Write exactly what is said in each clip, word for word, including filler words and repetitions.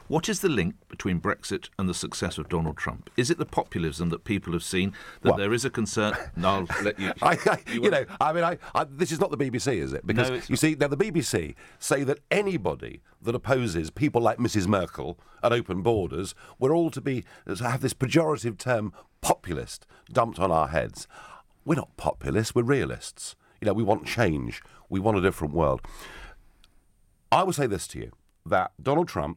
What is the link between Brexit and the success of Donald Trump? Is it the populism that people have seen, that Well, there is a concern? No, I'll let you... I, I, you, you know, I mean, I, I, this is not the B B C, is it? Because, No, it's you not. see, now the B B C say that anybody that opposes people like Missus Merkel and open borders, we're all to be to have this pejorative term, populist, dumped on our heads. We're not populists, we're realists. You know, we want change. We want a different world. I will say this to you, that Donald Trump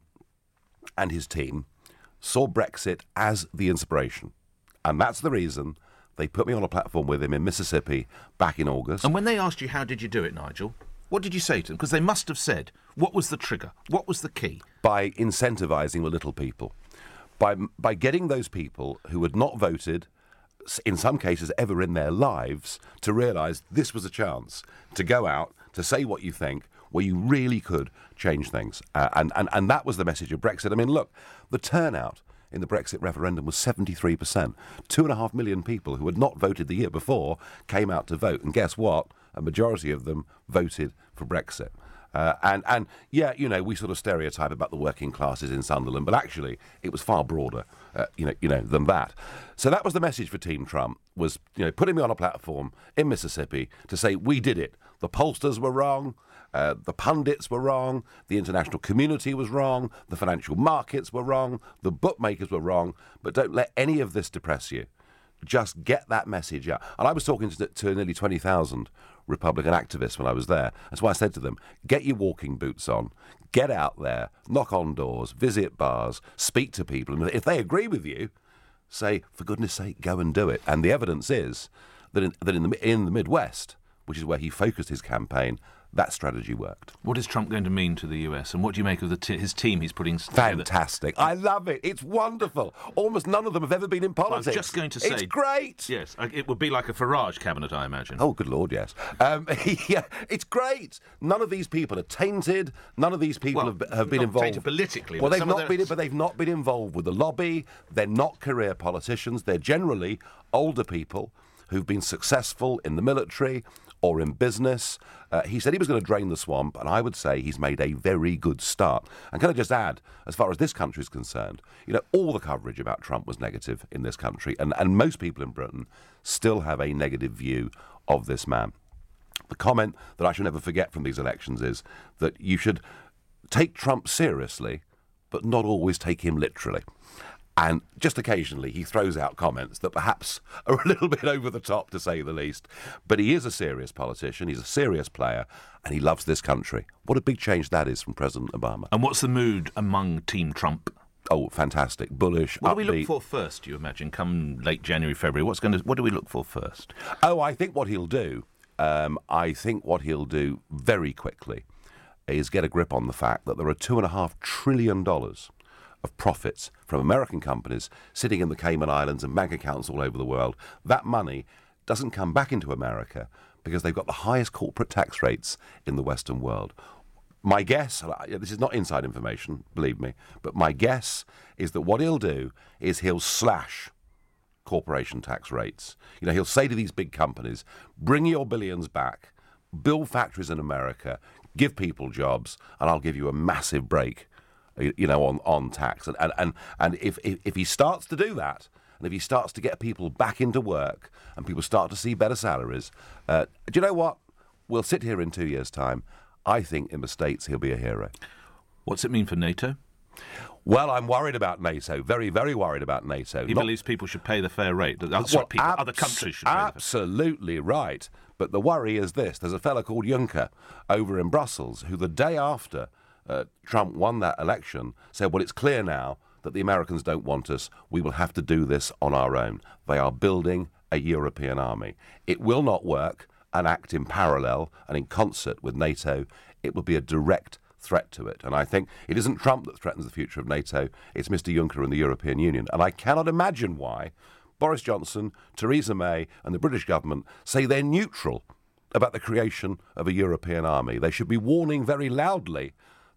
and his team saw Brexit as the inspiration. And that's the reason they put me on a platform with him in Mississippi back in August. And when they asked you, how did you do it, Nigel? What did you say to them? Because they must have said, what was the trigger? What was the key? By incentivising the little people. By, by getting those people who had not voted, in some cases ever in their lives, to realise this was a chance to go out, to say what you think, where you really could change things. Uh, and, and, and that was the message of Brexit. I mean, look, the turnout in the Brexit referendum was seventy-three percent. Two and a half million people who had not voted the year before came out to vote. And guess what? A majority of them voted for Brexit. Uh, and, and, yeah, you know, we sort of stereotype about the working classes in Sunderland, but actually it was far broader, uh, you know, you know, than that. So that was the message for Team Trump, was, you know, putting me on a platform in Mississippi to say, we did it. The pollsters were wrong. Uh, the pundits were wrong, the international community was wrong, the financial markets were wrong, the bookmakers were wrong, but don't let any of this depress you. Just get that message out. And I was talking to, to nearly twenty thousand Republican activists when I was there. That's why I said to them, get your walking boots on, get out there, knock on doors, visit bars, speak to people, and if they agree with you, say, for goodness sake, go and do it. And the evidence is that in, that in the, in the Midwest, which is where he focused his campaign, that strategy worked. What is Trump going to mean to the U S, and what do you make of the t- his team he's putting together? Fantastic. I love it. It's wonderful. Almost none of them have ever been in politics. Well, I was just going to say... It's great. Yes, it would be like a Farage cabinet, I imagine. Oh, good Lord, yes. Um, yeah, it's great. None of these people are tainted. None of these people well, have, have been not involved... tainted politically. Well, but they've some not of their... been, but they've not been involved with the lobby. They're not career politicians. They're generally older people who've been successful in the military or in business. Uh, he said he was going to drain the swamp, and I would say he's made a very good start. And can I just add, as far as this country is concerned, you know, all the coverage about Trump was negative in this country, and, and most people in Britain still have a negative view of this man. The comment that I shall never forget from these elections is that you should take Trump seriously, but not always take him literally. And just occasionally he throws out comments that perhaps are a little bit over the top, to say the least. But he is a serious politician, he's a serious player, and he loves this country. What a big change that is from President Obama. And what's the mood among Team Trump? Oh, fantastic, bullish, What upbeat. do we look for first, do you imagine, come late January, February? What's going to? What do we look for first? Oh, I think what he'll do, um, I think what he'll do very quickly is get a grip on the fact that there are two and a half trillion dollars of profits from American companies sitting in the Cayman Islands and bank accounts all over the world. That money doesn't come back into America because they've got the highest corporate tax rates in the Western world. My guess, this is not inside information, believe me, but my guess is that what he'll do is he'll slash corporation tax rates. You know, he'll say to these big companies, bring your billions back, build factories in America, give people jobs, and I'll give you a massive break, you know, on, on tax. And, and, and, and if, if, if he starts to do that, and if he starts to get people back into work, and people start to see better salaries, uh, do you know what? We'll sit here in two years' time. I think in the States he'll be a hero. What's it mean for NATO? Well, I'm worried about NATO. Very, very worried about NATO. He Not, believes people should pay the fair rate. That's well, what people, abs- other countries should pay the fair rate. Absolutely right. But the worry is this. There's a fellow called Juncker over in Brussels who the day after uh, Trump won that election said, well, it's clear now that the Americans don't want us. We will have to do this on our own. They are building a European army. It will not work and act in parallel and in concert with NATO. It will be a direct threat to it. And I think it isn't Trump that threatens the future of NATO, it's Mister Juncker and the European Union. And I cannot imagine why Boris Johnson, Theresa May and the British government say they're neutral about the creation of a European army. They should be warning very loudly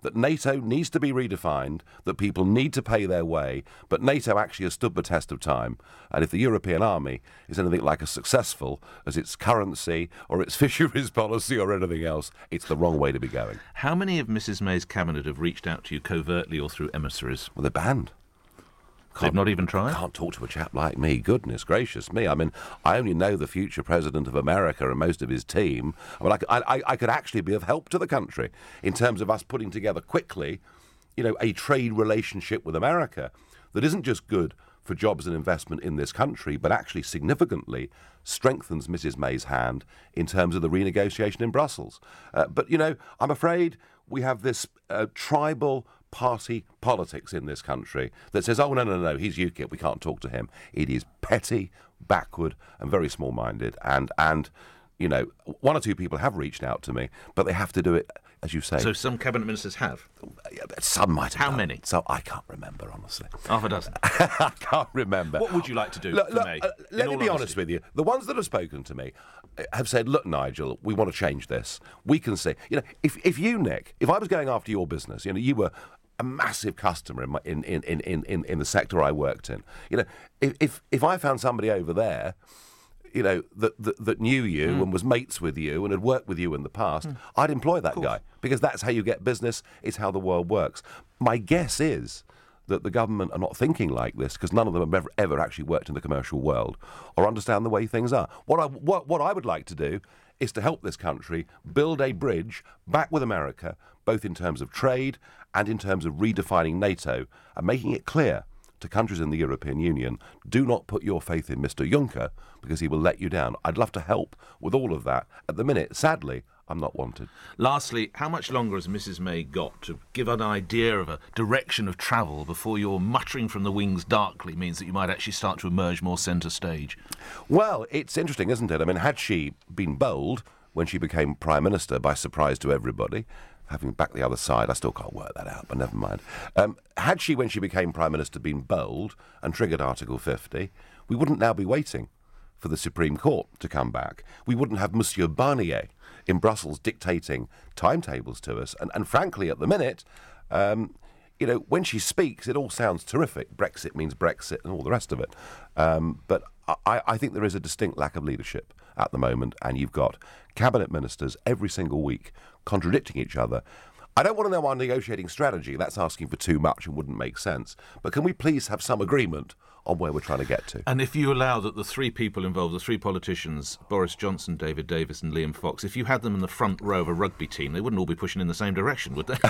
that NATO needs to be redefined, that people need to pay their way, but NATO actually has stood the test of time. And if the European army is anything like as successful as its currency or its fisheries policy or anything else, it's the wrong way to be going. How many of Missus May's cabinet have reached out to you covertly or through emissaries? Well, they're banned. They've not even tried? Can't talk to a chap like me. Goodness gracious me. I mean, I only know the future president of America and most of his team. I mean, I, I, I could actually be of help to the country in terms of us putting together quickly, you know, a trade relationship with America that isn't just good for jobs and investment in this country, but actually significantly strengthens Missus May's hand in terms of the renegotiation in Brussels. Uh, but, you know, I'm afraid we have this uh, tribal party politics in this country that says, oh, no, no, no, he's UKIP, we can't talk to him. It is petty, backward and very small-minded. And, and you know, one or two people have reached out to me, but they have to do it, as you say. So some cabinet ministers have? Some might have How done. many? So I can't remember, honestly. Half a dozen. I can't remember. What would you like to do look, for look, May? Uh, let me be honesty? honest with you. The ones that have spoken to me have said, look, Nigel, we want to change this. We can see, you know, if, if you, Nick, if I was going after your business, you know, you were a massive customer in, my, in, in, in, in, in the sector I worked in. You know, if, if, if I found somebody over there, you know, that, that, that knew you mm. and was mates with you and had worked with you in the past, mm. I'd employ that guy because that's how you get business. It's how the world works. My guess is that the government are not thinking like this because none of them have ever, ever actually worked in the commercial world or understand the way things are. What I, what, what I would like to do is to help this country build a bridge back with America, both in terms of trade and in terms of redefining NATO and making it clear to countries in the European Union, do not put your faith in Mister Juncker because he will let you down. I'd love to help with all of that. At the minute, sadly, I'm not wanted. Lastly, how much longer has Missus May got to give an idea of a direction of travel before your muttering from the wings darkly means that you might actually start to emerge more centre stage? Well, it's interesting, isn't it? I mean, had she been bold when she became Prime Minister by surprise to everybody, having back the other side, I still can't work that out, but never mind. Um, had she, when she became Prime Minister, been bold and triggered Article fifty, we wouldn't now be waiting for the Supreme Court to come back. We wouldn't have Monsieur Barnier in Brussels dictating timetables to us. And, and frankly, at the minute, um, you know, when she speaks, it all sounds terrific. Brexit means Brexit and all the rest of it. Um, but I, I think there is a distinct lack of leadership at the moment, and you've got cabinet ministers every single week contradicting each other. I don't want to know our negotiating strategy. That's asking for too much and wouldn't make sense. But can we please have some agreement on where we're trying to get to? And if you allow that the three people involved, the three politicians, Boris Johnson, David Davis and Liam Fox, if you had them in the front row of a rugby team, they wouldn't all be pushing in the same direction, would they?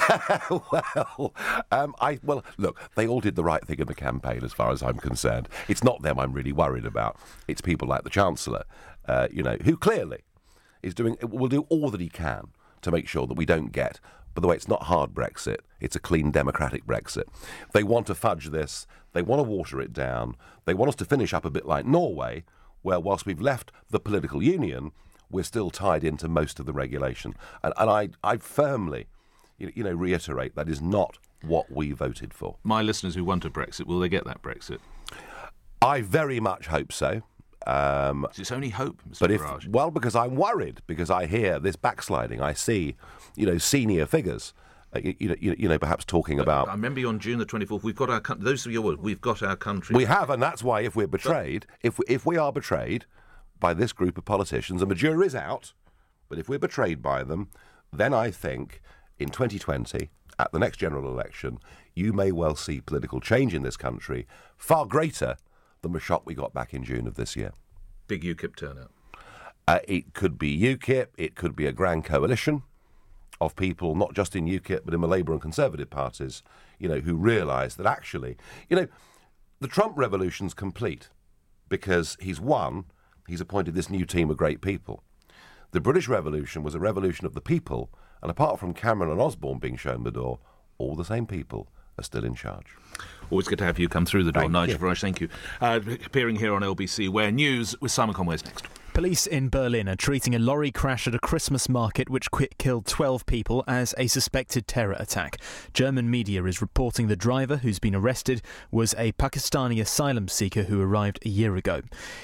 well, um, I, well, look, they all did the right thing in the campaign as far as I'm concerned. It's not them I'm really worried about. It's people like the Chancellor, uh, you know, who clearly is doing, will do all that he can to make sure that we don't get, by the way, it's not hard Brexit, it's a clean democratic Brexit. They want to fudge this, they want to water it down, they want us to finish up a bit like Norway, where whilst we've left the political union, we're still tied into most of the regulation. And, and I, I firmly, you know, reiterate that is not what we voted for. My listeners who want a Brexit, will they get that Brexit? I very much hope so. Um, it's only hope, Mister But Farage. if, well, because I'm worried, because I hear this backsliding. I see, you know, senior figures, uh, you, you know, you, you know, perhaps talking but about. I remember you on June the twenty-fourth. We've got our country. Those are your words. We've got our country. We have, and that's why if we're betrayed, but, if we, if we are betrayed by this group of politicians, and the jury's out, but if we're betrayed by them, then I think in twenty twenty, at the next general election, you may well see political change in this country far greater than the shock we got back in June of this year. Big UKIP turnout. Uh, it could be UKIP, it could be a grand coalition of people, not just in UKIP, but in the Labour and Conservative parties, you know, who realise that actually, you know, the Trump revolution's complete because he's won, he's appointed this new team of great people. The British Revolution was a revolution of the people, and apart from Cameron and Osborne being shown the door, all the same people are still in charge. Always good to have you come through the door, Thank Nigel you. Farage. Thank you. Uh, appearing here on L B C Where News with Simon Conway's next. Police in Berlin are treating a lorry crash at a Christmas market which quick killed twelve people as a suspected terror attack. German media is reporting the driver, who's been arrested, was a Pakistani asylum seeker who arrived a year ago.